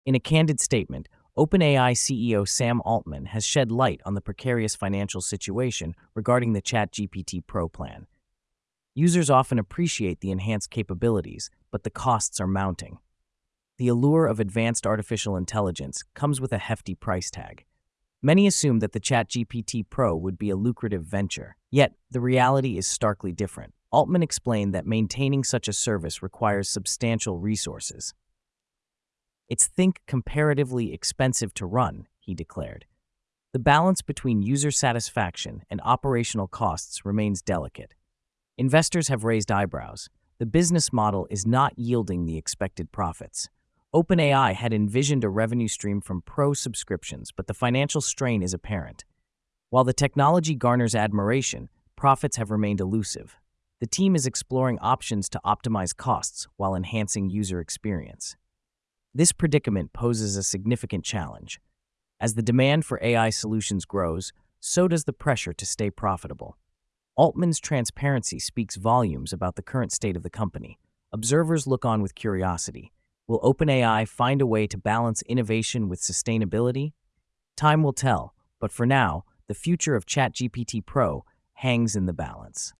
In a candid statement, OpenAI CEO Sam Altman has shed light on the precarious financial situation regarding the ChatGPT Pro plan. Users often appreciate the enhanced capabilities, but the costs are mounting. The allure of advanced artificial intelligence comes with a hefty price tag. Many assume that the ChatGPT Pro would be a lucrative venture, yet the reality is starkly different. Altman explained that maintaining such a service requires substantial resources. It's comparatively expensive to run, he declared. The balance between user satisfaction and operational costs remains delicate. Investors have raised eyebrows. The business model is not yielding the expected profits. OpenAI had envisioned a revenue stream from Pro subscriptions, but the financial strain is apparent. While the technology garners admiration, profits have remained elusive. The team is exploring options to optimize costs while enhancing user experience. This predicament poses a significant challenge. As the demand for AI solutions grows, so does the pressure to stay profitable. Altman's transparency speaks volumes about the current state of the company. Observers look on with curiosity. Will OpenAI find a way to balance innovation with sustainability? Time will tell, but for now, the future of ChatGPT Pro hangs in the balance.